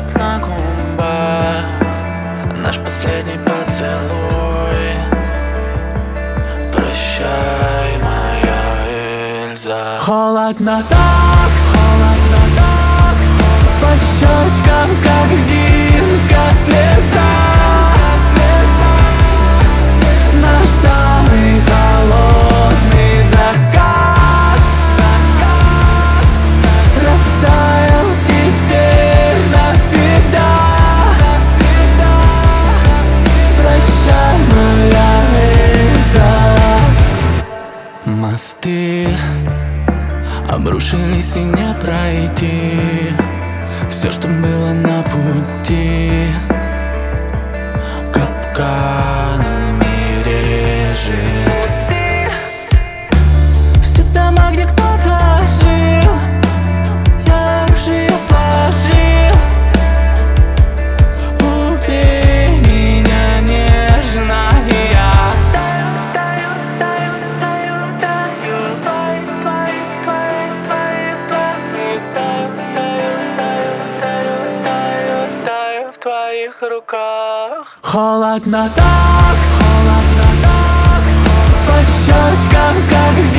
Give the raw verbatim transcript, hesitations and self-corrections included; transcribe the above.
холод на губах, наш последний поцелуй. Прощай, моя Эльза. Холодно так, холодно так, по щечкам, как льдинка, слеза. Наш самый холодный закат, закат растаял теперь навсегда, навсегда. Прощай, моя Эльза. Мосты обрушились и не пройти. Все, что было на пути, капканами режет. Все дома, где кто-то жил, я уже сложил. Убей меня нежно, и я таю, таю, таю, таю, таю, твоих, твоих, твоих, твоих, таю, таю, таю, таю, таю, таю в твоих руках. Холодно так, холодно так, по щечкам, как